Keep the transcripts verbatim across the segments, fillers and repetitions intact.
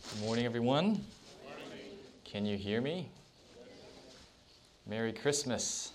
Good morning, everyone. Can you hear me? Merry Christmas.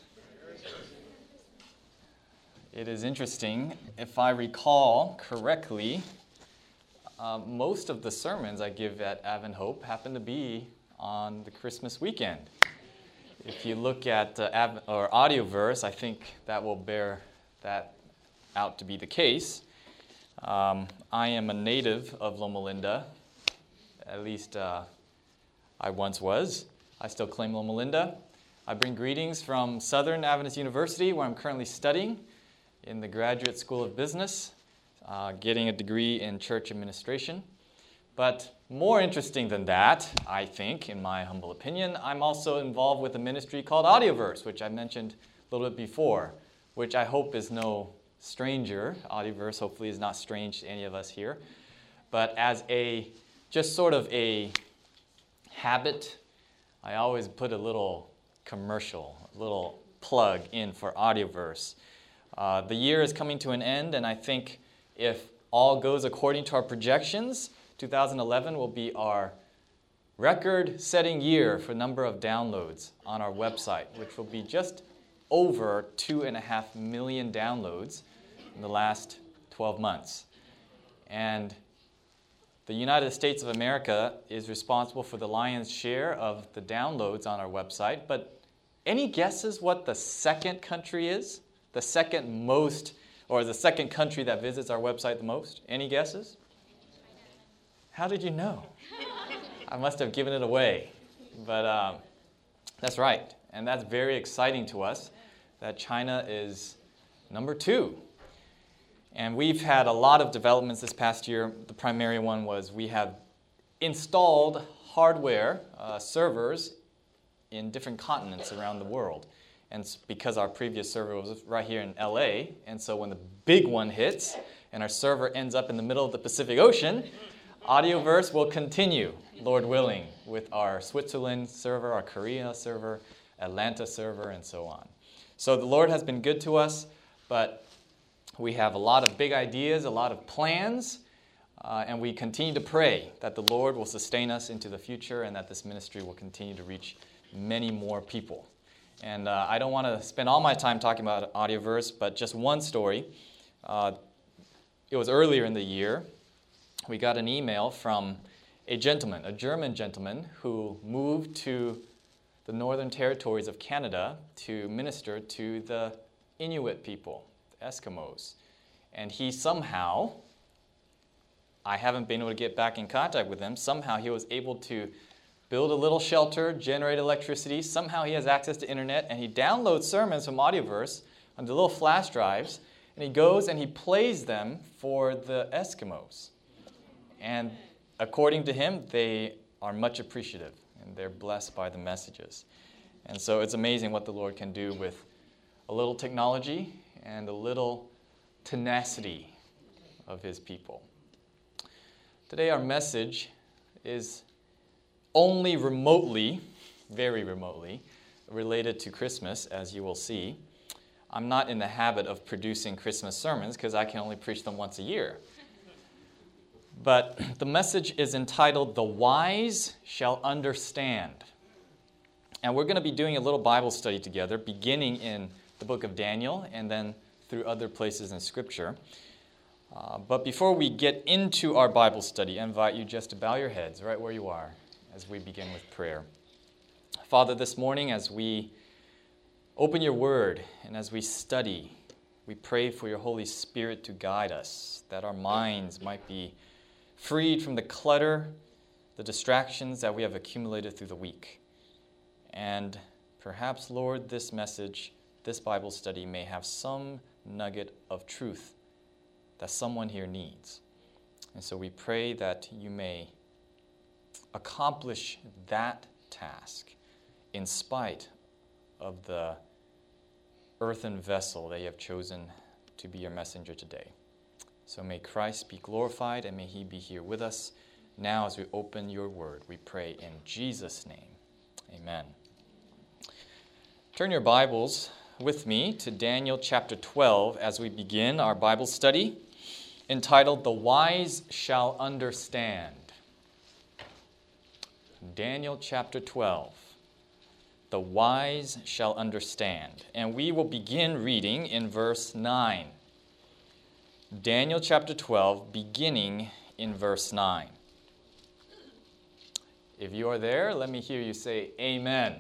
It is interesting. If I recall correctly, uh, most of the sermons I give at Advent Hope happen to be on the Christmas weekend. If you look at uh, Advent, or Audioverse, I think that will bear that out to be the case. Um, I am a native of Loma Linda. At least uh, I once was. I still claim Loma Linda. I bring greetings from Southern Adventist University, where I'm currently studying in the Graduate School of Business, uh, getting a degree in church administration. But more interesting than that, I think, in my humble opinion, I'm also involved with a ministry called Audioverse, which I mentioned a little bit before, which I hope is no stranger. Audioverse hopefully is not strange to any of us here. But as a just sort of a habit, I always put a little commercial, a little plug in for Audioverse. Uh, the year is coming to an end, and I think if all goes according to our projections, two thousand eleven will be our record-setting year for number of downloads on our website, which will be just over two and a half million downloads in the last twelve months. And the United States of America is responsible for the lion's share of the downloads on our website, but any guesses what the second country is? The second most, or the second country that visits our website the most? Any guesses? How did you know? I must have given it away. But um, that's right, and that's very exciting to us, that China is number two. And we've had a lot of developments this past year. The primary one was we have installed hardware, uh, servers, in different continents around the world. And because our previous server was right here in L A, and so when the big one hits and our server ends up in the middle of the Pacific Ocean, Audioverse will continue, Lord willing, with our Switzerland server, our Korea server, Atlanta server, and so on. So the Lord has been good to us, but we have a lot of big ideas, a lot of plans, uh, and we continue to pray that the Lord will sustain us into the future and that this ministry will continue to reach many more people. And uh, I don't want to spend all my time talking about Audioverse, but just one story. Uh, it was earlier in the year. We got an email from a gentleman, a German gentleman, who moved to the Northern Territories of Canada to minister to the Inuit people, the Eskimos. And he somehow, I haven't been able to get back in contact with him, somehow he was able to build a little shelter, generate electricity. Somehow he has access to internet, and he downloads sermons from Audioverse onto little flash drives, and he goes and he plays them for the Eskimos. And according to him, they are much appreciative, and they're blessed by the messages. And so it's amazing what the Lord can do with a little technology and a little tenacity of his people. Today our message is only remotely, very remotely, related to Christmas, as you will see. I'm not in the habit of producing Christmas sermons because I can only preach them once a year. But the message is entitled, "The Wise Shall Understand." And we're going to be doing a little Bible study together, beginning in the book of Daniel and then through other places in Scripture. Uh, but before we get into our Bible study, I invite you just to bow your heads right where you are as we begin with prayer. Father, this morning as we open your word and as we study, we pray for your Holy Spirit to guide us, that our minds might be freed from the clutter, the distractions that we have accumulated through the week. And perhaps, Lord, this message, this Bible study may have some nugget of truth that someone here needs. And so we pray that you may accomplish that task in spite of the earthen vessel that you have chosen to be your messenger today. So may Christ be glorified and may he be here with us now as we open your word. We pray in Jesus' name. Amen. Turn your Bibles with me to Daniel chapter twelve as we begin our Bible study entitled, "The Wise Shall Understand." Daniel chapter twelve. The wise shall understand. And we will begin reading in verse nine. Daniel chapter twelve, beginning in verse nine. If you are there, let me hear you say amen.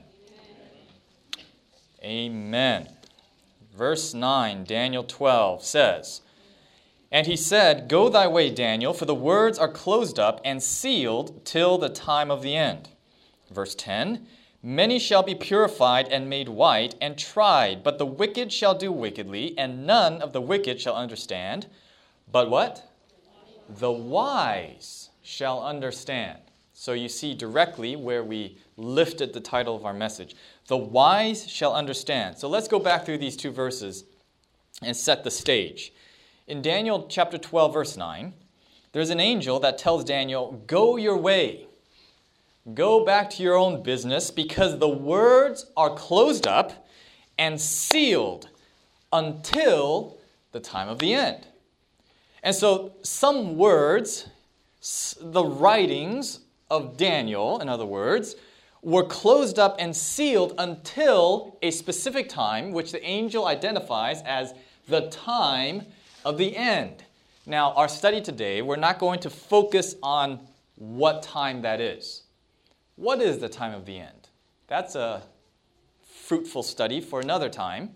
Amen. Amen. Verse nine, Daniel twelve says, "And he said, Go thy way, Daniel, for the words are closed up and sealed till the time of the end." Verse ten, "Many shall be purified and made white and tried, but the wicked shall do wickedly, and none of the wicked shall understand. But what? The wise shall understand." So you see directly where we lifted the title of our message. The wise shall understand. So let's go back through these two verses and set the stage. In Daniel chapter twelve, verse nine, there's an angel that tells Daniel, "Go your way. Go back to your own business, because the words are closed up and sealed until the time of the end." And so some words, the writings of Daniel, in other words, were closed up and sealed until a specific time, which the angel identifies as the time of the end. Now, our study today, we're not going to focus on what time that is. What is the time of the end? That's a fruitful study for another time.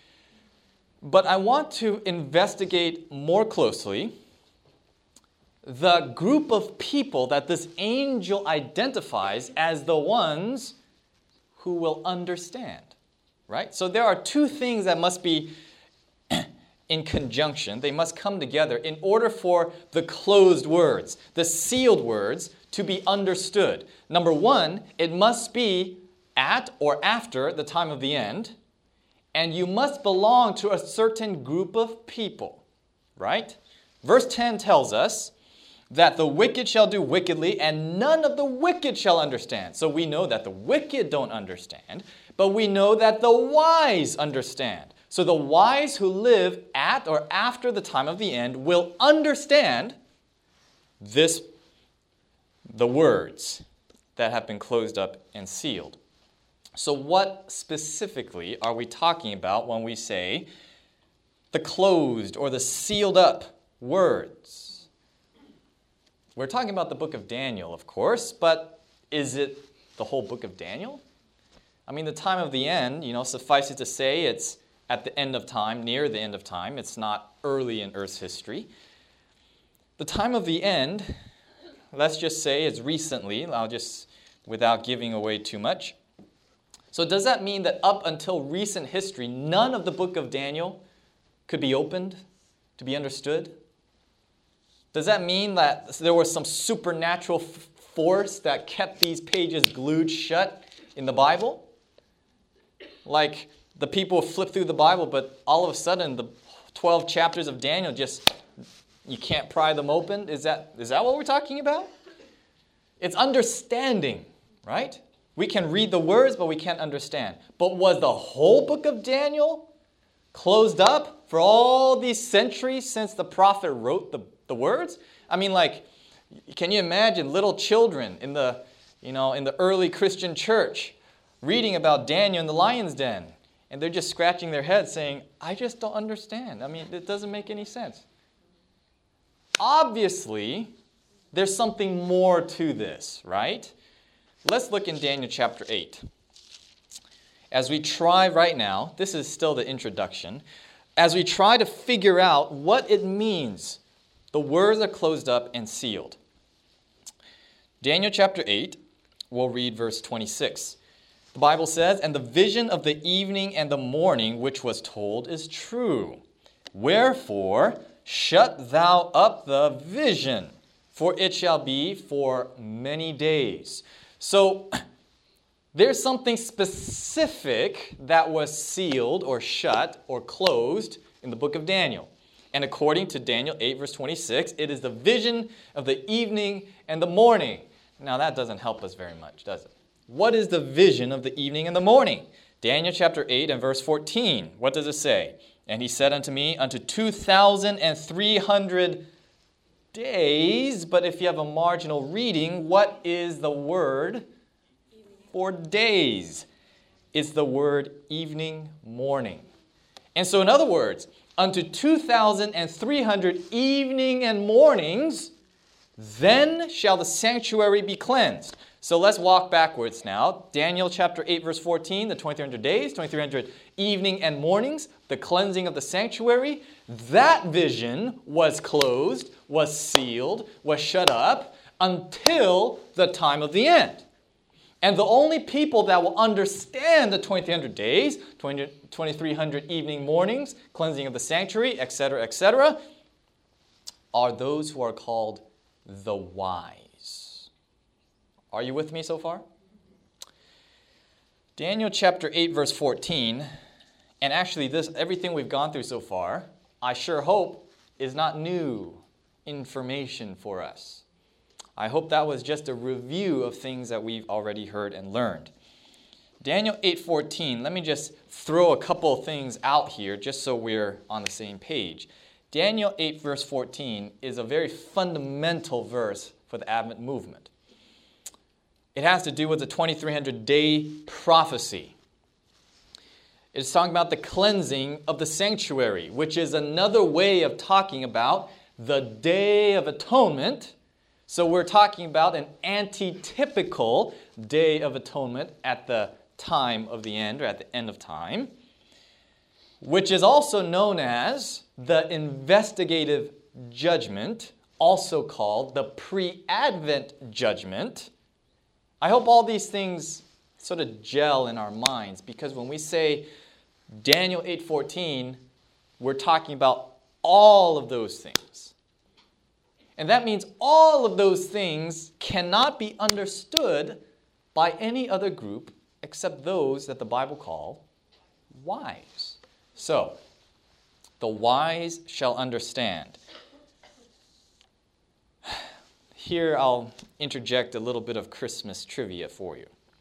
But I want to investigate more closely the group of people that this angel identifies as the ones who will understand, right? So there are two things that must be in conjunction. They must come together in order for the closed words, the sealed words, to be understood. Number one, it must be at or after the time of the end, and you must belong to a certain group of people, right? Verse ten tells us that the wicked shall do wickedly, and none of the wicked shall understand. So we know that the wicked don't understand, but we know that the wise understand. So the wise who live at or after the time of the end will understand this, the words that have been closed up and sealed. So what specifically are we talking about when we say the closed or the sealed up words? We're talking about the book of Daniel, of course, but is it the whole book of Daniel? I mean, the time of the end, you know, suffice it to say it's at the end of time, near the end of time. It's not early in Earth's history. The time of the end, let's just say it's recently. I'll just, without giving away too much. So does that mean that up until recent history, none of the book of Daniel could be opened to be understood? Does that mean that there was some supernatural f- force that kept these pages glued shut in the Bible? Like the people flip through the Bible, but all of a sudden the twelve chapters of Daniel just, you can't pry them open? Is that, is that what we're talking about? It's understanding, right? We can read the words, but we can't understand. But was the whole book of Daniel closed up for all these centuries since the prophet wrote the The words? I mean, like, can you imagine little children in the, you know, in the early Christian church reading about Daniel in the lion's den, and they're just scratching their heads saying, "I just don't understand. I mean, it doesn't make any sense." Obviously, there's something more to this, right? Let's look in Daniel chapter eight. As we try right now, this is still the introduction, as we try to figure out what it means the words are closed up and sealed. Daniel chapter eight, we'll read verse twenty-six. The Bible says, "And the vision of the evening and the morning which was told is true. Wherefore, shut thou up the vision, for it shall be for many days." So, there's something specific that was sealed or shut or closed in the book of Daniel. And according to Daniel eight, verse twenty-six, it is the vision of the evening and the morning. Now that doesn't help us very much, does it? What is the vision of the evening and the morning? Daniel chapter eight and verse fourteen. What does it say? "And he said unto me, unto two thousand and three hundred days." But if you have a marginal reading, what is the word for days is the word evening, morning. And so in other words, unto two thousand three hundred evening and mornings, then shall the sanctuary be cleansed. So let's walk backwards now. Daniel chapter eight, verse fourteen, the twenty-three hundred days, twenty-three hundred evening and mornings, the cleansing of the sanctuary. That vision was closed, was sealed, was shut up until the time of the end. And the only people that will understand the twenty-three hundred days, twenty-three hundred evening mornings, cleansing of the sanctuary, et cetera, et cetera, are those who are called the wise. Are you with me so far? Daniel chapter eight, verse fourteen, and actually this everything we've gone through so far, I sure hope, is not new information for us. I hope that was just a review of things that we've already heard and learned. Daniel eight fourteen, let me just throw a couple of things out here just so we're on the same page. Daniel eight verse fourteen is a very fundamental verse for the Advent movement. It has to do with the twenty-three hundred day prophecy. It's talking about the cleansing of the sanctuary, which is another way of talking about the Day of Atonement. So we're talking about an antitypical Day of Atonement at the time of the end, or at the end of time, which is also known as the investigative judgment, also called the pre-Advent judgment. I hope all these things sort of gel in our minds, because when we say Daniel eight fourteen, we're talking about all of those things. And that means all of those things cannot be understood by any other group except those that the Bible call wise. So, the wise shall understand. Here I'll interject a little bit of Christmas trivia for you.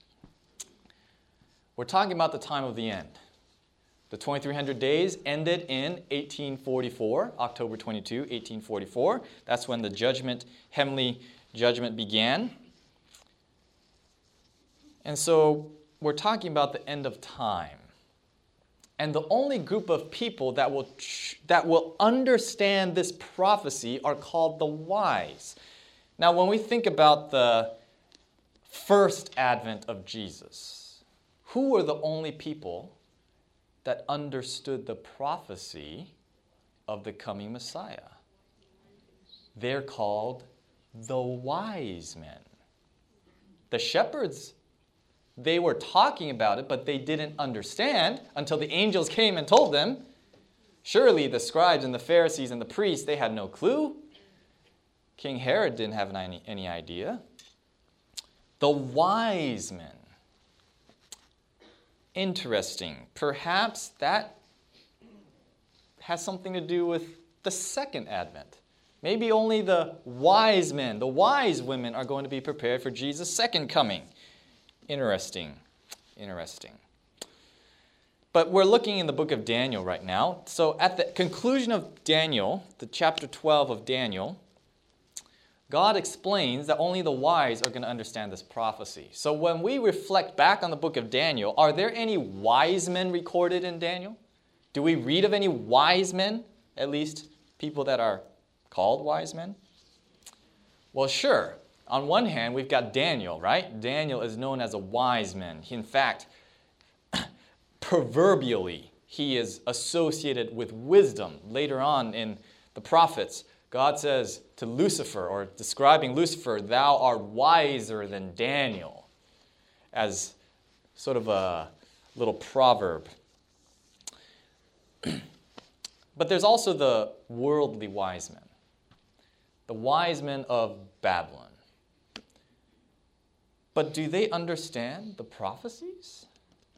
We're talking about the time of the end. The twenty-three hundred days ended in eighteen forty-four, October twenty-second, eighteen forty-four. That's when the judgment, heavenly judgment began. And so we're talking about the end of time. And the only group of people that will, that will understand this prophecy are called the wise. Now, when we think about the first advent of Jesus, who were the only people that understood the prophecy of the coming Messiah? They're called the wise men. The shepherds, they were talking about it, but they didn't understand until the angels came and told them. Surely the scribes and the Pharisees and the priests, they had no clue. King Herod didn't have any, any idea. The wise men. Interesting. Perhaps that has something to do with the second advent. Maybe only the wise men, the wise women are going to be prepared for Jesus' second coming. Interesting. Interesting. But we're looking in the book of Daniel right now. So at the conclusion of Daniel, the chapter twelve of Daniel, God explains that only the wise are going to understand this prophecy. So when we reflect back on the book of Daniel, are there any wise men recorded in Daniel? Do we read of any wise men? At least people that are called wise men? Well, sure. On one hand, we've got Daniel, right? Daniel is known as a wise man. He, in fact, proverbially, he is associated with wisdom. Later on in the prophets, God says to Lucifer, or describing Lucifer, thou art wiser than Daniel, as sort of a little proverb. But there's also the worldly wise men, the wise men of Babylon. But do they understand the prophecies?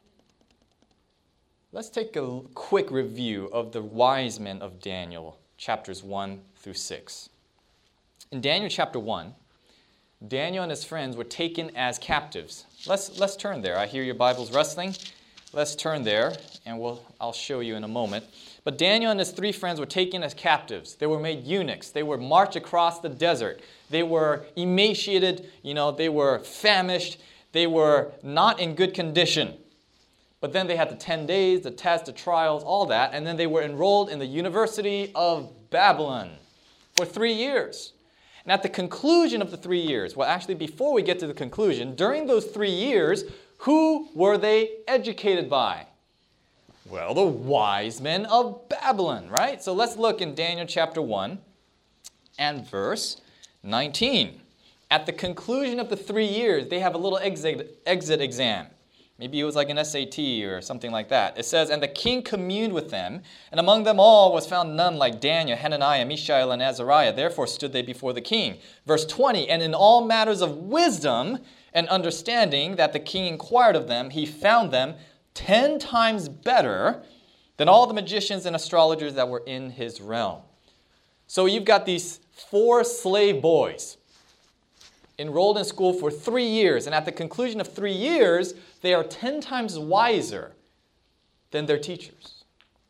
Let's take a quick review of the wise men of Daniel, chapters one through six. In Daniel chapter one, Daniel and his friends were taken as captives. Let's, let's turn there. I hear your Bibles rustling. Let's turn there, and we'll, I'll show you in a moment. But Daniel and his three friends were taken as captives. They were made eunuchs. They were marched across the desert. They were emaciated. You know, they were famished. They were not in good condition. But then they had the ten days, the tests, the trials, all that, and then they were enrolled in the University of Babylon for three years. And at the conclusion of the three years, well, actually, before we get to the conclusion, during those three years, who were they educated by? Well, the wise men of Babylon, right? So let's look in Daniel chapter one and verse nineteen. At the conclusion of the three years, they have a little exit, exit exam. Maybe it was like an S A T or something like that. It says, and the king communed with them, and among them all was found none like Daniel, Hananiah, Mishael, and Azariah. Therefore stood they before the king. Verse twenty, and in all matters of wisdom and understanding that the king inquired of them, he found them ten times better than all the magicians and astrologers that were in his realm. So you've got these four slave boys enrolled in school for three years, and at the conclusion of three years, they are ten times wiser than their teachers.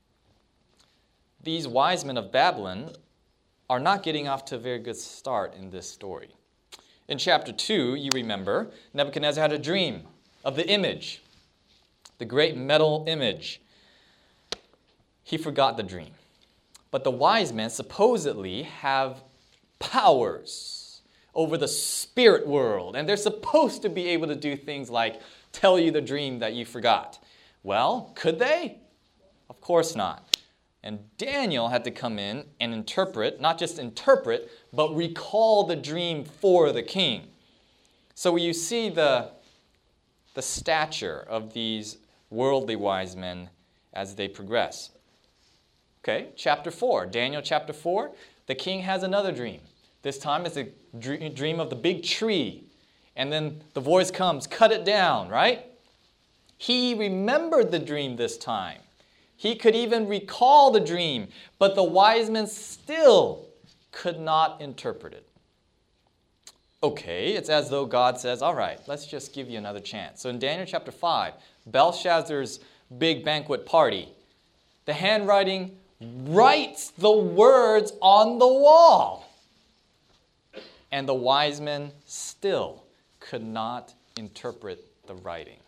These wise men of Babylon are not getting off to a very good start in this story. In chapter two, you remember, Nebuchadnezzar had a dream of the image, the great metal image. He forgot the dream. But the wise men supposedly have powers over the spirit world, and they're supposed to be able to do things like tell you the dream that you forgot. Well, could they? Of course not. And Daniel had to come in and interpret, not just interpret, but recall the dream for the king. So you see the, the stature of these worldly wise men as they progress. Okay, chapter four, Daniel chapter four, the king has another dream. This time it's a dream of the big tree. And then the voice comes, cut it down, right? He remembered the dream this time. He could even recall the dream, but the wise men still could not interpret it. Okay, it's as though God says, all right, let's just give you another chance. So in Daniel chapter five, Belshazzar's big banquet party, the handwriting writes the words on the wall. And the wise men still could not interpret the writing.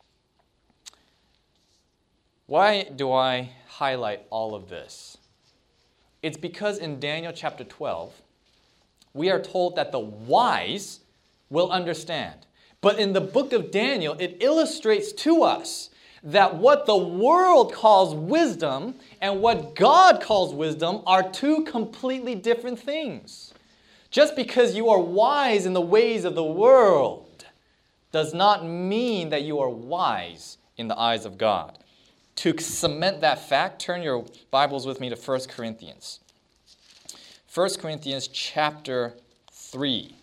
Why do I highlight all of this? It's because in Daniel chapter twelve, we are told that the wise will understand. But in the book of Daniel, it illustrates to us that what the world calls wisdom and what God calls wisdom are two completely different things. Just because you are wise in the ways of the world does not mean that you are wise in the eyes of God. To cement that fact, turn your Bibles with me to First Corinthians. First Corinthians chapter three.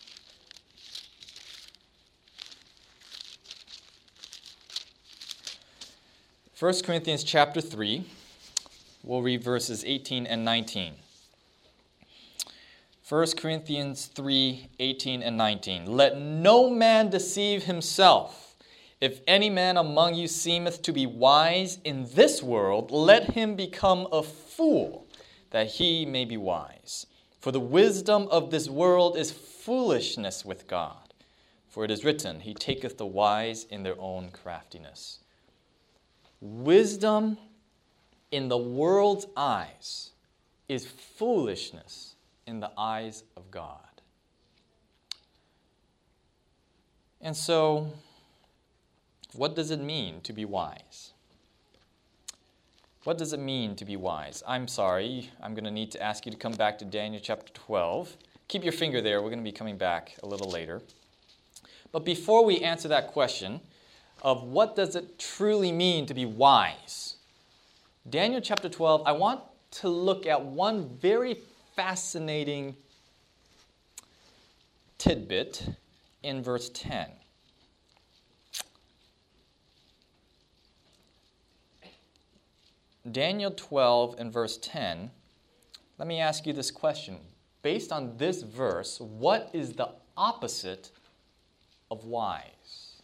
First Corinthians chapter three, we'll read verses eighteen and nineteen. First Corinthians three, eighteen and nineteen. Let no man deceive himself. If any man among you seemeth to be wise in this world, let him become a fool, that he may be wise. For the wisdom of this world is foolishness with God. For it is written, He taketh the wise in their own craftiness. Wisdom in the world's eyes is foolishness in the eyes of God. And so, what does it mean to be wise? What does it mean to be wise? I'm sorry, I'm going to need to ask you to come back to Daniel chapter twelve. Keep your finger there, we're going to be coming back a little later. But before we answer that question of what does it truly mean to be wise, Daniel chapter twelve, I want to look at one very fascinating tidbit in verse ten. Daniel twelve and verse ten, let me ask you this question. Based on this verse, what is the opposite of wise?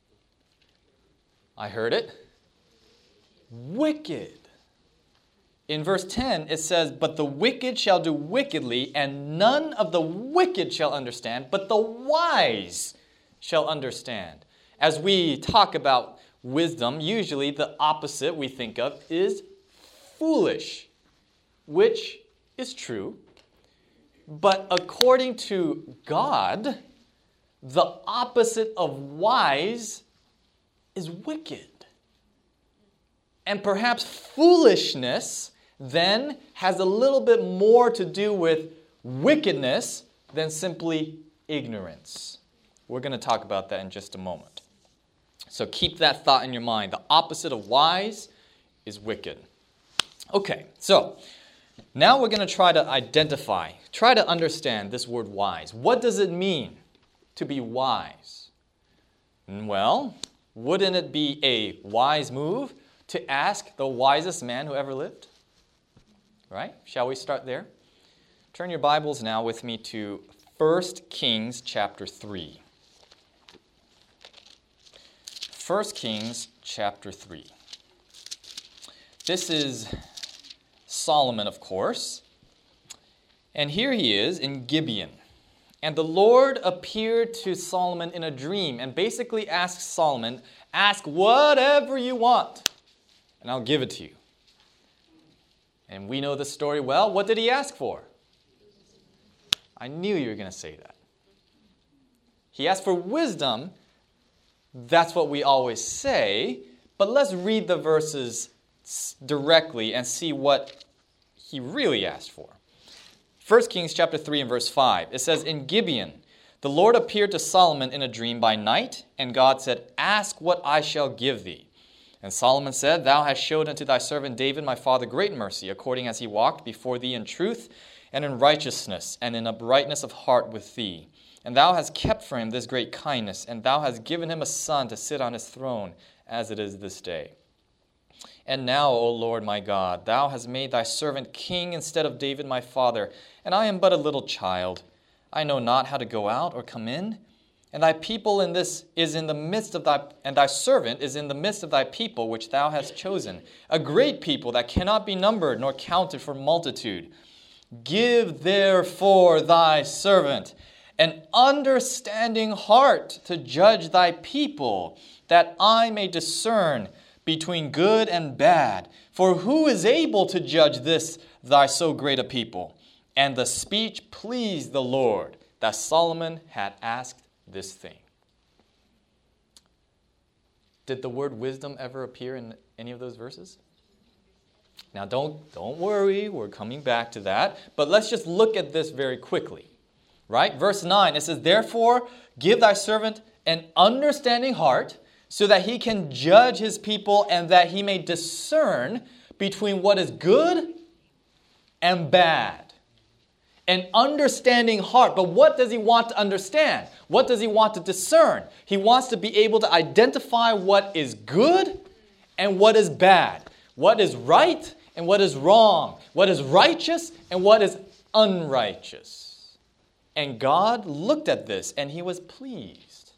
I heard it. Wicked. In verse ten, it says, "But the wicked shall do wickedly, and none of the wicked shall understand, but the wise shall understand." As we talk about wisdom, usually the opposite we think of is foolish, which is true. But according to God, the opposite of wise is wicked. And perhaps foolishness then has a little bit more to do with wickedness than simply ignorance. We're going to talk about that in just a moment. So keep that thought in your mind. The opposite of wise is wicked. Okay, so now we're going to try to identify, try to understand this word wise. What does it mean to be wise? Well, wouldn't it be a wise move to ask the wisest man who ever lived? Right? Shall we start there? Turn your Bibles now with me to First Kings chapter three. First Kings chapter three. This is Solomon, of course. And here he is in Gibeon. And the Lord appeared to Solomon in a dream and basically asked Solomon, ask whatever you want, and I'll give it to you. And we know the story well. What did he ask for? I knew you were going to say that. He asked for wisdom. That's what we always say. But let's read the verses directly and see what he really asked for. First Kings chapter three and verse five. It says, "In Gibeon, the Lord appeared to Solomon in a dream by night, and God said, ask what I shall give thee. And Solomon said, Thou hast showed unto thy servant David my father great mercy, according as he walked before thee in truth and in righteousness and in uprightness of heart with thee. And thou hast kept for him this great kindness, and thou hast given him a son to sit on his throne, as it is this day. And now, O Lord my God, thou hast made thy servant king instead of David my father, and I am but a little child. I know not how to go out or come in. And thy people in this is in the midst of thy, and thy servant is in the midst of thy people which thou hast chosen, a great people that cannot be numbered nor counted for multitude. Give therefore thy servant an understanding heart to judge thy people, that I may discern between good and bad. For who is able to judge this thy so great a people? And the speech pleased the Lord, that Solomon had asked this thing." Did the word wisdom ever appear in any of those verses? Now don't, don't worry, we're coming back to that. But let's just look at this very quickly. Right? Verse nine, it says, "Therefore give thy servant an understanding heart, so that he can judge his people, and that he may discern between what is good and bad." An understanding heart. But what does he want to understand? What does he want to discern? He wants to be able to identify what is good and what is bad. What is right and what is wrong. What is righteous and what is unrighteous. And God looked at this and he was pleased.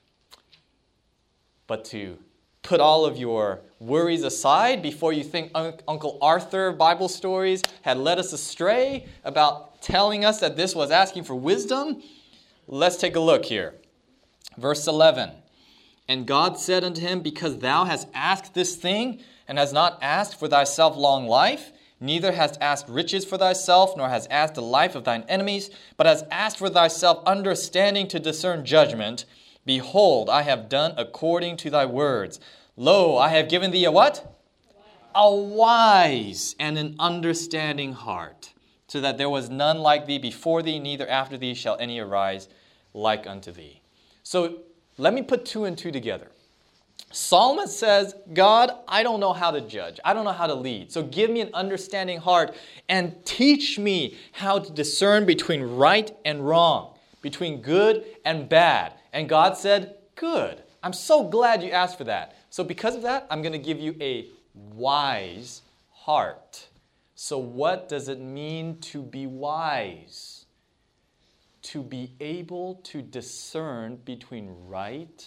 But to put all of your worries aside before you think Un- Uncle Arthur Bible stories had led us astray about telling us that this was asking for wisdom, let's take a look here. Verse eleven, "And God said unto him, Because thou hast asked this thing, and hast not asked for thyself long life, neither hast asked riches for thyself, nor hast asked the life of thine enemies, but hast asked for thyself understanding to discern judgment, behold, I have done according to thy words. Lo, I have given thee a what? A wise and an understanding heart, so that there was none like thee before thee, neither after thee shall any arise like unto thee." So let me put two and two together. Solomon says, God, I don't know how to judge. I don't know how to lead. So give me an understanding heart and teach me how to discern between right and wrong, between good and bad. And God said, good. I'm so glad you asked for that. So because of that, I'm going to give you a wise heart. So what does it mean to be wise? To be able to discern between right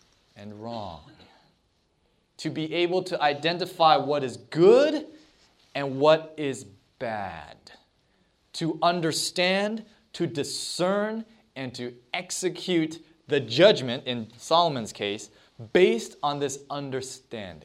and wrong. To be able to identify what is good and what is bad. To understand, to discern, and to execute the judgment, in Solomon's case, based on this understanding.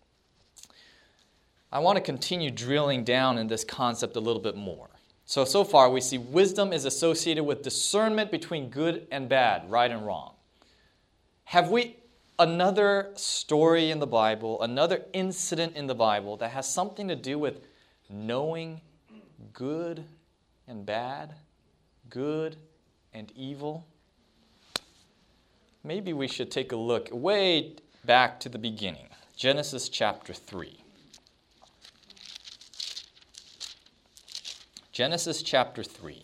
I want to continue drilling down in this concept a little bit more. So, so far we see wisdom is associated with discernment between good and bad, right and wrong. Have we another story in the Bible, another incident in the Bible that has something to do with knowing good and bad, good and evil? Maybe we should take a look way back to the beginning. Genesis chapter three. Genesis chapter three.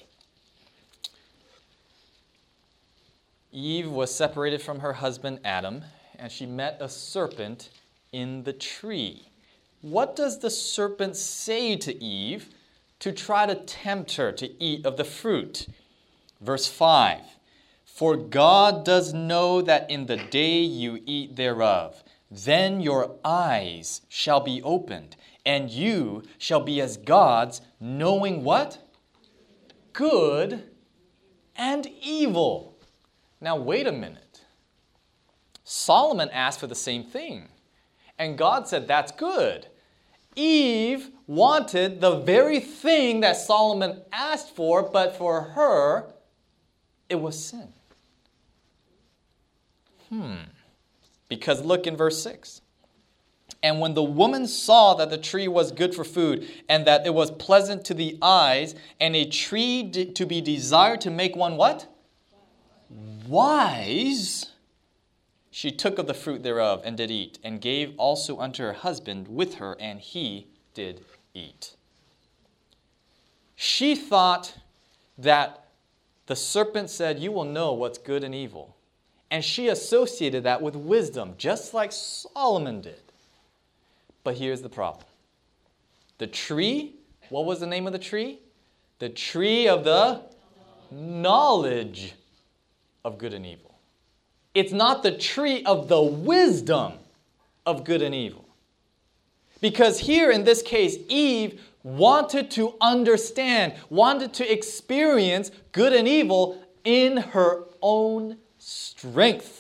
Eve was separated from her husband Adam, and she met a serpent in the tree. What does the serpent say to Eve to try to tempt her to eat of the fruit? Verse five. For God does know that in the day you eat thereof, then your eyes shall be opened, and you shall be as gods, knowing what? Good and evil. Now wait a minute. Solomon asked for the same thing, and God said that's good. Eve wanted the very thing that Solomon asked for, but for her, it was sin. Hmm. Because look in verse six. And when the woman saw that the tree was good for food, and that it was pleasant to the eyes, and a tree to be desired to make one what? Wise. She took of the fruit thereof, and did eat, and gave also unto her husband with her, and he did eat. She thought that the serpent said, you will know what's good and evil. And she associated that with wisdom, just like Solomon did. But here's the problem. The tree, what was the name of the tree? The tree of the knowledge of good and evil. It's not the tree of the wisdom of good and evil. Because here in this case, Eve wanted to understand, wanted to experience good and evil in her own strength.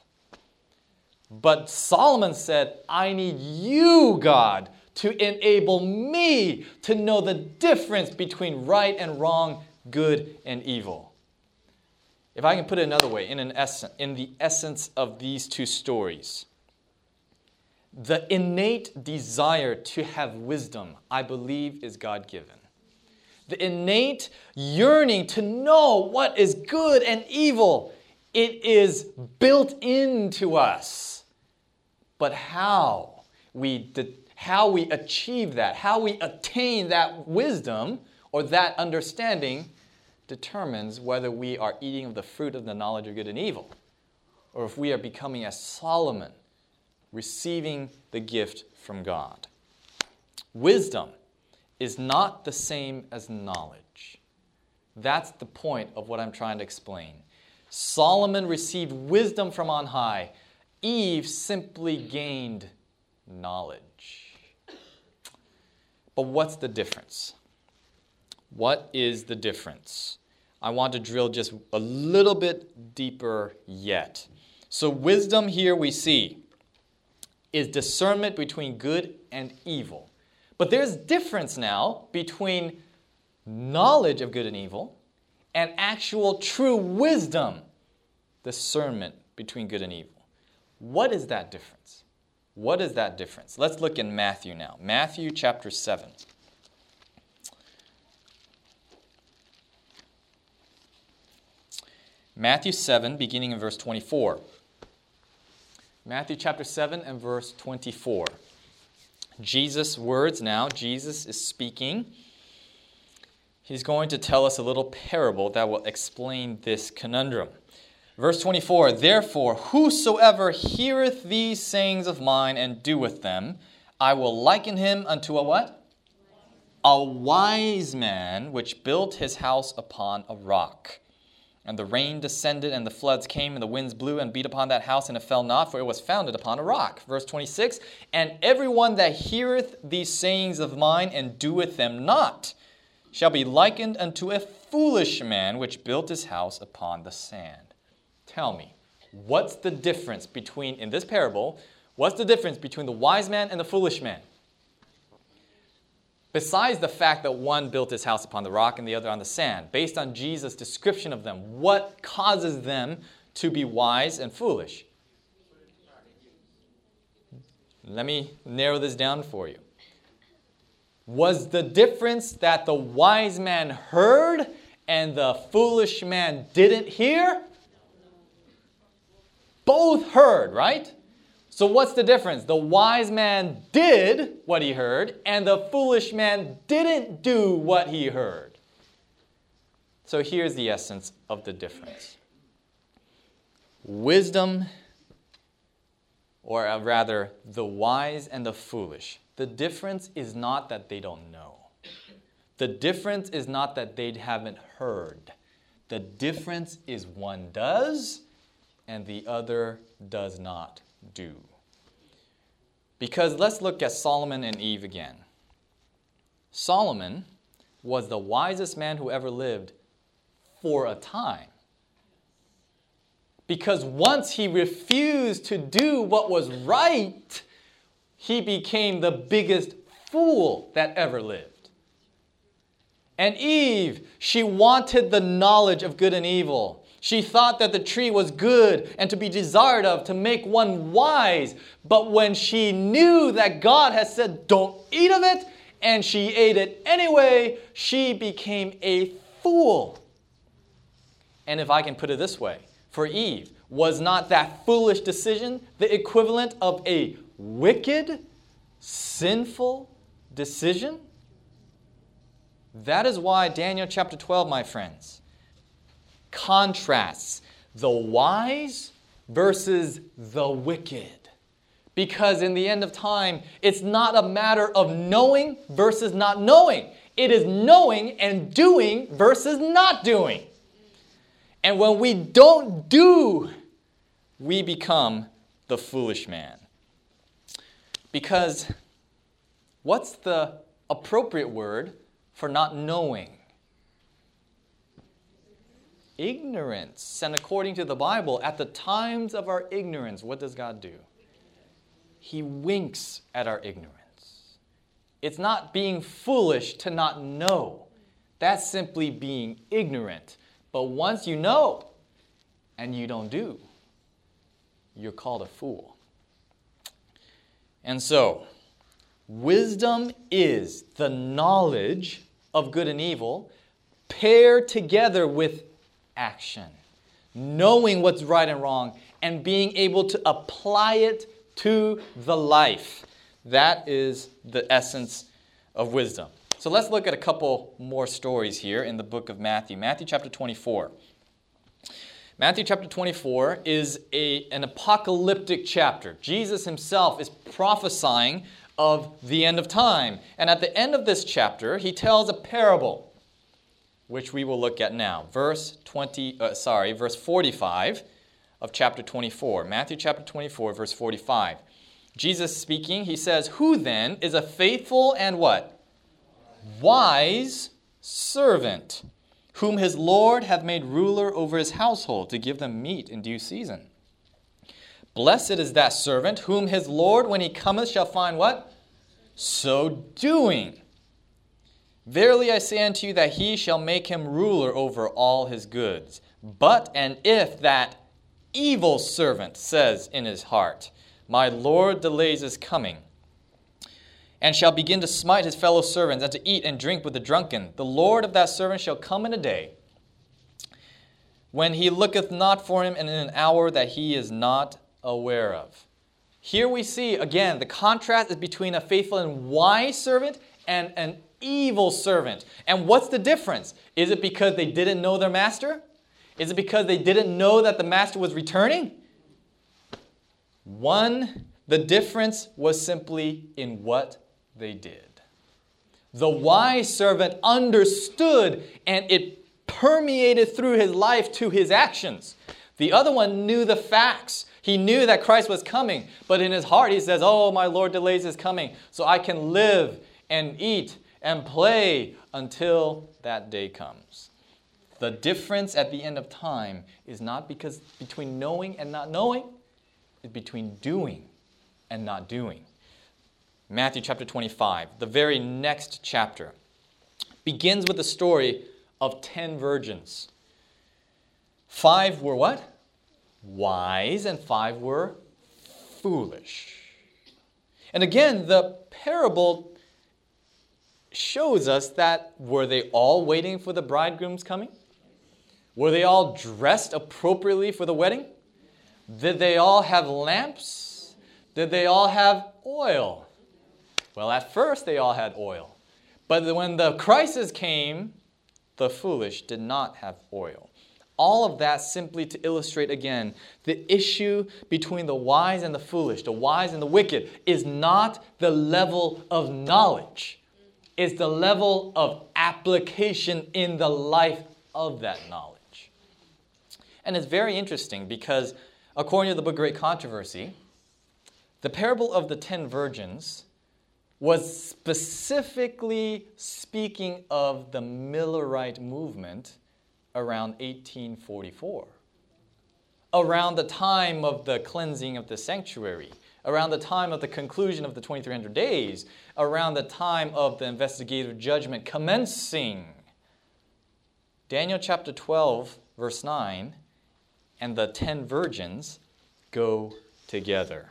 But Solomon said, I need you, God, to enable me to know the difference between right and wrong, good and evil. If I can put it another way, in, an essence, in the essence of these two stories, the innate desire to have wisdom, I believe, is God-given. The innate yearning to know what is good and evil, it is built into us. But how we, de- how we achieve that, how we attain that wisdom or that understanding determines whether we are eating of the fruit of the knowledge of good and evil, or if we are becoming as Solomon, receiving the gift from God. Wisdom is not the same as knowledge. That's the point of what I'm trying to explain. Solomon received wisdom from on high. Eve simply gained knowledge. But what's the difference? What is the difference? I want to drill just a little bit deeper yet. So wisdom here we see is discernment between good and evil. But there's difference now between knowledge of good and evil and actual true wisdom, discernment between good and evil. What is that difference? What is that difference? Let's look in Matthew now. Matthew chapter seven. Matthew seven, beginning in verse twenty-four. Matthew chapter seven and verse twenty-four. Jesus' words now. Jesus is speaking. He's going to tell us a little parable that will explain this conundrum. Verse twenty-four, therefore, whosoever heareth these sayings of mine and doeth them, I will liken him unto a what? A wise man which built his house upon a rock. And the rain descended, and the floods came, and the winds blew and beat upon that house, and it fell not, for it was founded upon a rock. Verse twenty-six, and everyone that heareth these sayings of mine and doeth them not shall be likened unto a foolish man which built his house upon the sand. Tell me, what's the difference between, in this parable, what's the difference between the wise man and the foolish man? Besides the fact that one built his house upon the rock and the other on the sand, based on Jesus' description of them, what causes them to be wise and foolish? Let me narrow this down for you. Was the difference that the wise man heard and the foolish man didn't hear? Both heard, right? So what's the difference? The wise man did what he heard, and the foolish man didn't do what he heard. So here's the essence of the difference. Wisdom, or rather, the wise and the foolish. The difference is not that they don't know. The difference is not that they haven't heard. The difference is one does, and the other does not do. Because let's look at Solomon and Eve again. Solomon was the wisest man who ever lived for a time. Because once he refused to do what was right, he became the biggest fool that ever lived. And Eve, she wanted the knowledge of good and evil. She thought that the tree was good and to be desired of, to make one wise. But when she knew that God had said, don't eat of it, and she ate it anyway, she became a fool. And if I can put it this way, for Eve, was not that foolish decision the equivalent of a wicked, sinful decision? That is why Daniel chapter twelve, my friends, contrasts the wise versus the wicked. Because in the end of time, it's not a matter of knowing versus not knowing. It is knowing and doing versus not doing. And when we don't do, we become the foolish man. Because what's the appropriate word for not knowing? Ignorance. And according to the Bible, at the times of our ignorance, what does God do? He winks at our ignorance. It's not being foolish to not know. That's simply being ignorant. But once you know and you don't do, you're called a fool. And so, wisdom is the knowledge of good and evil paired together with action. Knowing what's right and wrong and being able to apply it to the life. That is the essence of wisdom. So let's look at a couple more stories here in the book of Matthew. Matthew chapter twenty-four. Matthew chapter twenty-four is a, an apocalyptic chapter. Jesus himself is prophesying of the end of time. And at the end of this chapter, he tells a parable, which we will look at now. Verse twenty, uh, sorry, verse forty-five of chapter twenty-four. Matthew chapter twenty-four, verse forty-five. Jesus speaking, he says, "Who then is a faithful and what? Wise servant, whom his Lord hath made ruler over his household, to give them meat in due season. Blessed is that servant, whom his Lord, when he cometh, shall find" what? "So doing. Verily I say unto you, that he shall make him ruler over all his goods. But and if that evil servant says in his heart, My Lord delays his coming, and shall begin to smite his fellow servants, and to eat and drink with the drunken, the Lord of that servant shall come in a day, when he looketh not for him, and in an hour that he is not aware of." Here we see, again, the contrast is between a faithful and wise servant and an evil servant. And what's the difference? Is it because they didn't know their master? Is it because they didn't know that the master was returning? One, the difference was simply in what they did. The wise servant understood, and it permeated through his life to his actions. The other one knew the facts. He knew that Christ was coming, but in his heart he says, oh, my Lord delays his coming, so I can live and eat and play until that day comes. The difference at the end of time is not because between knowing and not knowing, it's between doing and not doing. Matthew chapter twenty-five, the very next chapter, begins with the story of ten virgins. Five were what? Wise, and five were foolish. And again, the parable shows us that were they all waiting for the bridegroom's coming? Were they all dressed appropriately for the wedding? Did they all have lamps? Did they all have oil? Well, at first they all had oil. But when the crisis came, the foolish did not have oil. All of that simply to illustrate again, the issue between the wise and the foolish, the wise and the wicked, is not the level of knowledge. It's the level of application in the life of that knowledge. And it's very interesting because according to the book Great Controversy, the parable of the ten virgins was specifically speaking of the Millerite movement around eighteen forty-four, around the time of the cleansing of the sanctuary, around the time of the conclusion of the twenty-three hundred days, around the time of the investigative judgment commencing. Daniel chapter twelve, verse nine, and the ten virgins go together.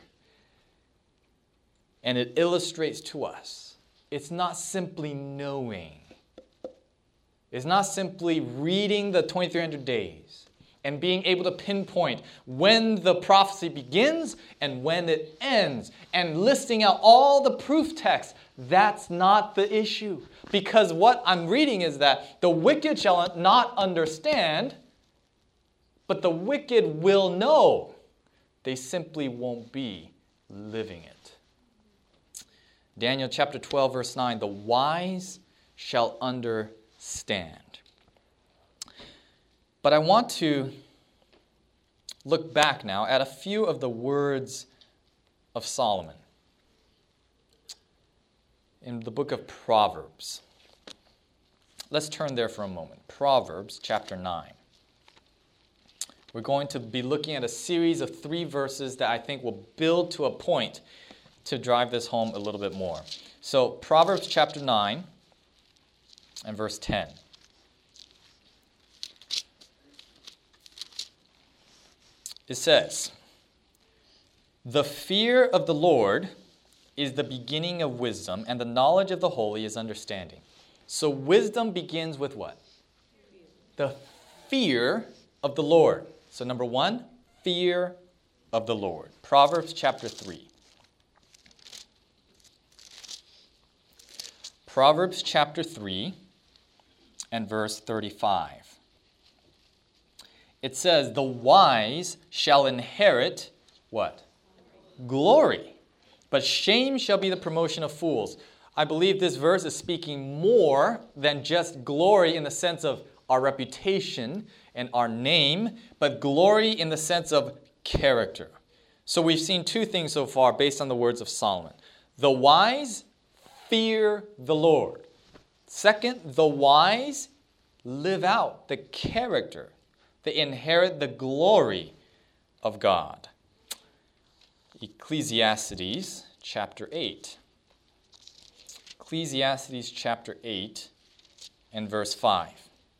And it illustrates to us, it's not simply knowing. It's not simply reading the twenty-three hundred days and being able to pinpoint when the prophecy begins and when it ends and listing out all the proof texts. That's not the issue. Because what I'm reading is that the wicked shall not understand, but the wicked will know. They simply won't be living it. Daniel chapter twelve, verse nine, the wise shall understand. But I want to look back now at a few of the words of Solomon in the book of Proverbs. Let's turn there for a moment. Proverbs chapter nine. We're going to be looking at a series of three verses that I think will build to a point to drive this home a little bit more. So, Proverbs chapter nine and verse ten. It says, "The fear of the Lord is the beginning of wisdom, and the knowledge of the holy is understanding." So wisdom begins with what? The fear of the Lord. So number one, fear of the Lord. Proverbs chapter three. Proverbs chapter three and verse thirty-five. It says, "The wise shall inherit" what? "Glory, but shame shall be the promotion of fools." I believe this verse is speaking more than just glory in the sense of our reputation and our name, but glory in the sense of character. So we've seen two things so far based on the words of Solomon. The wise fear the Lord. Second, the wise live out the character. They inherit the glory of God. Ecclesiastes chapter eight. Ecclesiastes chapter eight and verse five.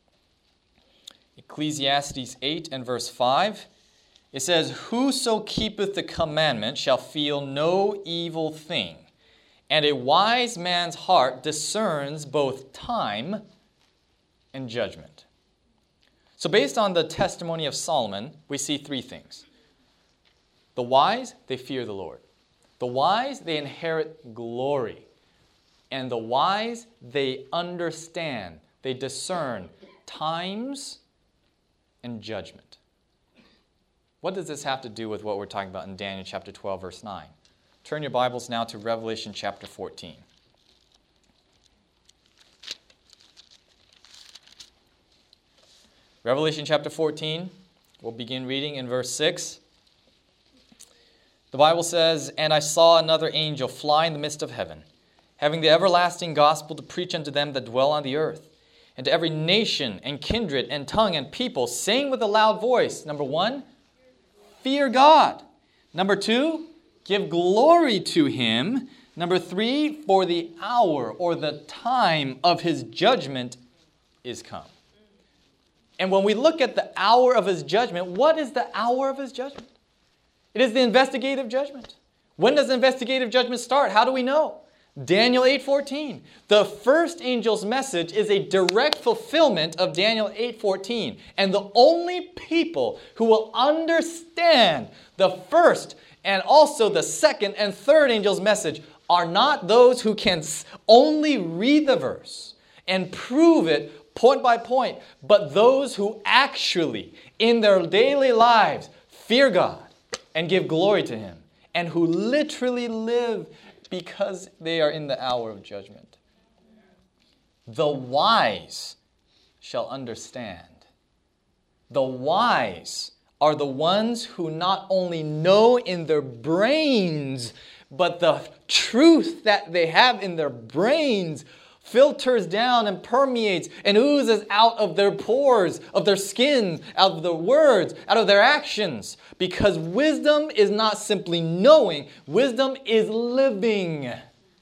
Ecclesiastes eight and verse five. It says, "Whoso keepeth the commandment shall feel no evil thing, and a wise man's heart discerns both time and judgment." So based on the testimony of Solomon, we see three things. The wise, they fear the Lord. The wise, they inherit glory. And the wise, they understand, they discern times and judgment. What does this have to do with what we're talking about in Daniel chapter twelve, verse nine? Turn your Bibles now to Revelation chapter fourteen. Revelation chapter fourteen, we'll begin reading in verse six. The Bible says, "And I saw another angel fly in the midst of heaven, having the everlasting gospel to preach unto them that dwell on the earth, and to every nation and kindred and tongue and people, saying with a loud voice," number one, fear God. Number two, give glory to him. Number three, for the hour or the time of his judgment is come. And when we look at the hour of his judgment, what is the hour of his judgment? It is the investigative judgment. When does investigative judgment start? How do we know? Daniel eight fourteen. The first angel's message is a direct fulfillment of Daniel eight fourteen. And the only people who will understand the first and also the second and third angel's message are not those who can only read the verse and prove it point by point, but those who actually, in their daily lives, fear God and give glory to him, and who literally live because they are in the hour of judgment. The wise shall understand. The wise are the ones who not only know in their brains, but the truth that they have in their brains filters down and permeates and oozes out of their pores, of their skin, out of their words, out of their actions. Because wisdom is not simply knowing, wisdom is living.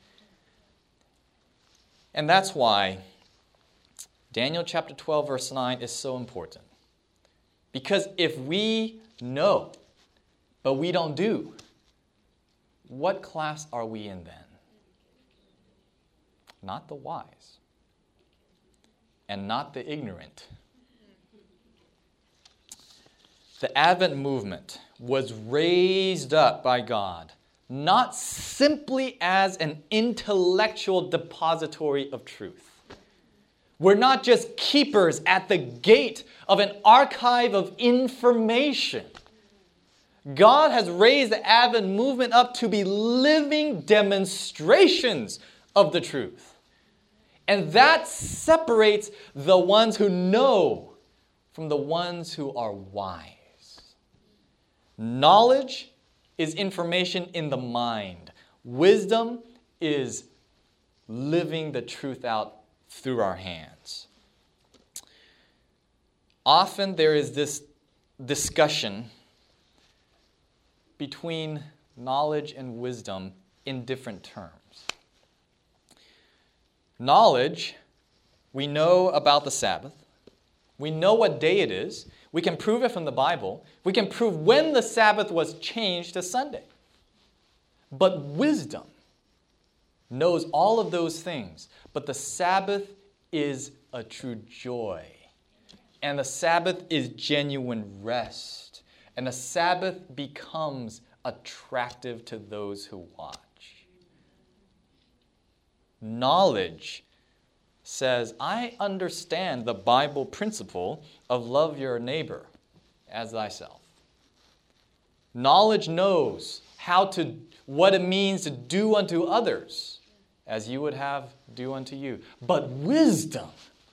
And that's why Daniel chapter twelve verse nine is so important. Because if we know, but we don't do, what class are we in then? Not the wise, and not the ignorant. The Advent movement was raised up by God, not simply as an intellectual depository of truth. We're not just keepers at the gate of an archive of information. God has raised the Advent movement up to be living demonstrations of the truth. And that separates the ones who know from the ones who are wise. Knowledge is information in the mind. Wisdom is living the truth out through our hands. Often there is this discussion between knowledge and wisdom in different terms. Knowledge, we know about the Sabbath. We know what day it is. We can prove it from the Bible. We can prove when the Sabbath was changed to Sunday. But wisdom knows all of those things. But the Sabbath is a true joy. And the Sabbath is genuine rest. And the Sabbath becomes attractive to those who watch. Knowledge says, I understand the Bible principle of love your neighbor as thyself. Knowledge knows how to, what it means to do unto others as you would have do unto you. But wisdom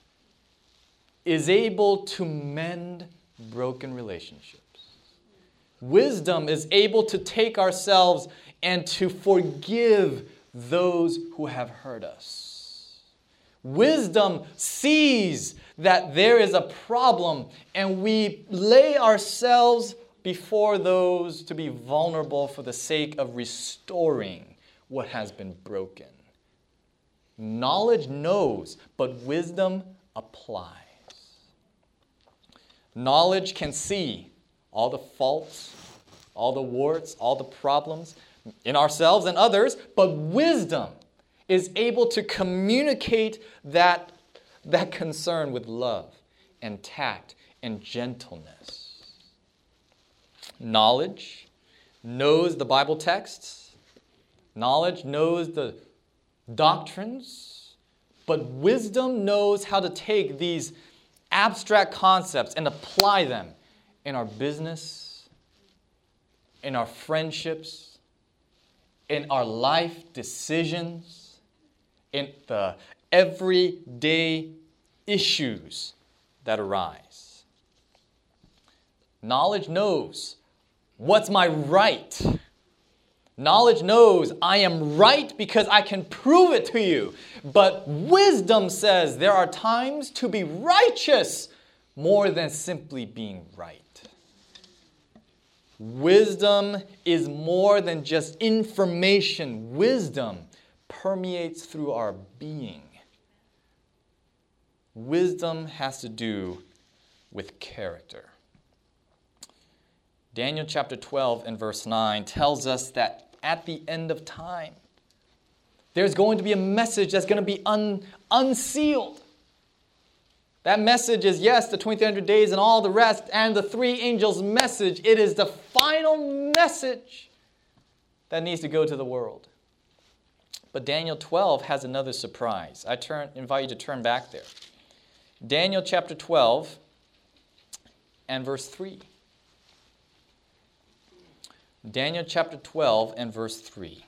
is able to mend broken relationships. Wisdom is able to take ourselves and to forgive those who have hurt us. Wisdom sees that there is a problem and we lay ourselves before those to be vulnerable for the sake of restoring what has been broken. Knowledge knows, but wisdom applies. Knowledge can see all the faults, all the warts, all the problems in ourselves and others, but wisdom is able to communicate that, that concern with love and tact and gentleness. Knowledge knows the Bible texts. Knowledge knows the doctrines. But wisdom knows how to take these abstract concepts and apply them in our business, in our friendships, in our life decisions, in the everyday issues that arise. Knowledge knows what's my right. Knowledge knows I am right because I can prove it to you. But wisdom says there are times to be righteous more than simply being right. Wisdom is more than just information. Wisdom permeates through our being. Wisdom has to do with character. Daniel chapter twelve and verse nine tells us that at the end of time, there's going to be a message that's going to be un- unsealed. That message is, yes, the twenty-three hundred days and all the rest, and the three angels' message. It is the final message that needs to go to the world. But Daniel twelve has another surprise. I turn, invite you to turn back there. Daniel chapter twelve and verse three. Daniel chapter twelve and verse three.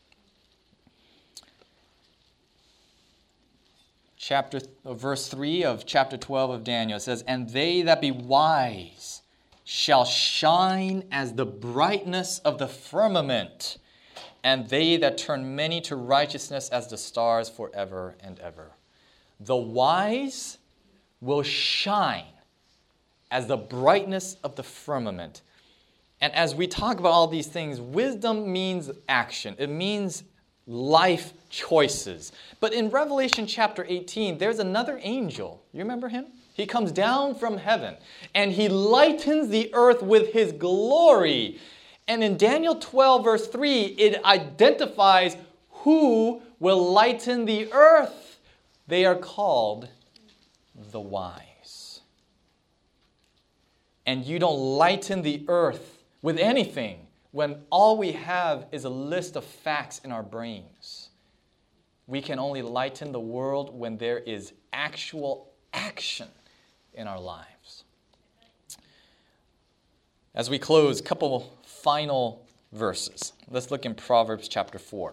Chapter, verse three of chapter twelve of Daniel says, "And they that be wise shall shine as the brightness of the firmament, and they that turn many to righteousness as the stars forever and ever." The wise will shine as the brightness of the firmament. And as we talk about all these things, wisdom means action. It means life choices. But in Revelation chapter eighteen, there's another angel. You remember him? He comes down from heaven, and he lightens the earth with his glory. And in Daniel twelve, verse three, it identifies who will lighten the earth. They are called the wise. And you don't lighten the earth with anything when all we have is a list of facts in our brains. We can only lighten the world when there is actual action in our lives. As we close, a couple final verses. Let's look in Proverbs chapter four.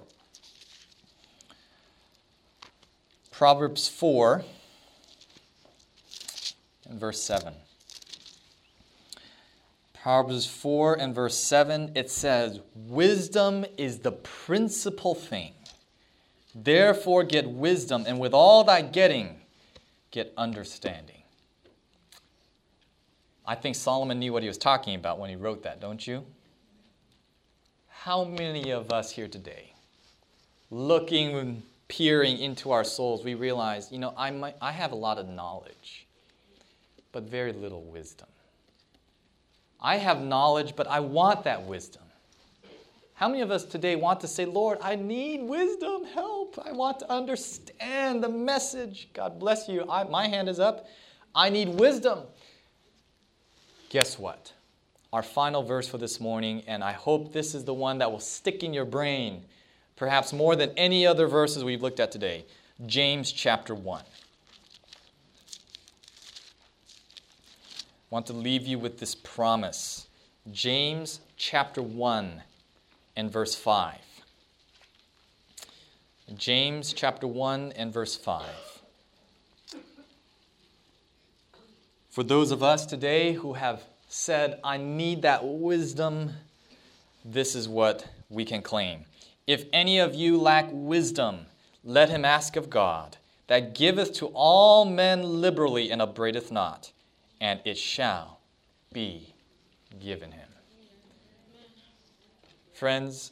Proverbs four and verse seven. Proverbs four and verse seven, it says, "Wisdom is the principal thing. Therefore get wisdom, and with all thy getting, get understanding." I think Solomon knew what he was talking about when he wrote that, don't you? How many of us here today, looking and peering into our souls, we realize, you know, I might, I have a lot of knowledge, but very little wisdom. I have knowledge, but I want that wisdom. How many of us today want to say, "Lord, I need wisdom, help. I want to understand the message." God bless you. I, my hand is up. I need wisdom. Guess what? Our final verse for this morning, and I hope this is the one that will stick in your brain, perhaps more than any other verses we've looked at today. James chapter one. I want to leave you with this promise. James chapter one and verse five. James chapter one and verse five. For those of us today who have said, "I need that wisdom," this is what we can claim. "If any of you lack wisdom, let him ask of God, that giveth to all men liberally and upbraideth not, and it shall be given him." Friends,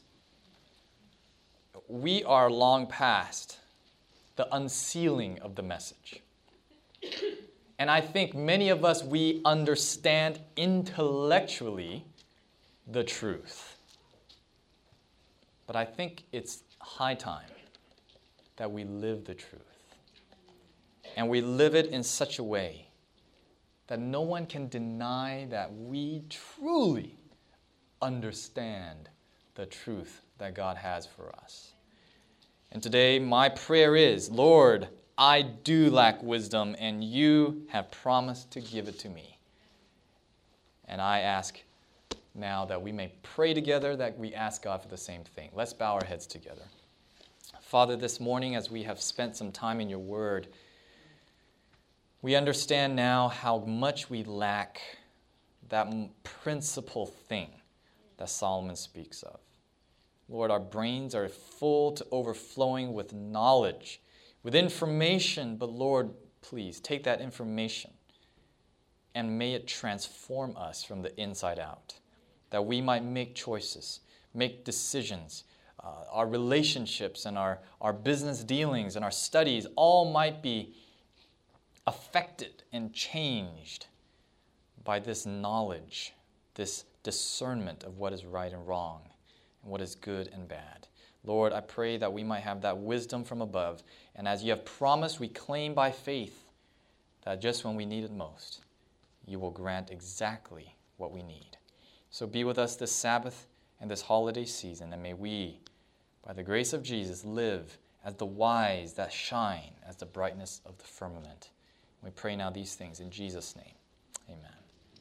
we are long past the unsealing of the message. And I think many of us, we understand intellectually the truth. But I think it's high time that we live the truth. And we live it in such a way that no one can deny that we truly understand the truth that God has for us. And today, my prayer is, Lord, I do lack wisdom, and you have promised to give it to me. And I ask now that we may pray together, that we ask God for the same thing. Let's bow our heads together. Father, this morning, as we have spent some time in your word, we understand now how much we lack that principal thing that Solomon speaks of. Lord, our brains are full to overflowing with knowledge, with information, but Lord, please take that information and may it transform us from the inside out, that we might make choices, make decisions, uh, our relationships and our, our business dealings and our studies all might be affected and changed by this knowledge, this discernment of what is right and wrong, and what is good and bad. Lord, I pray that we might have that wisdom from above, and as you have promised, we claim by faith that just when we need it most, you will grant exactly what we need. So be with us this Sabbath and this holiday season, and may we, by the grace of Jesus, live as the wise that shine as the brightness of the firmament. We pray now these things in Jesus' name. Amen.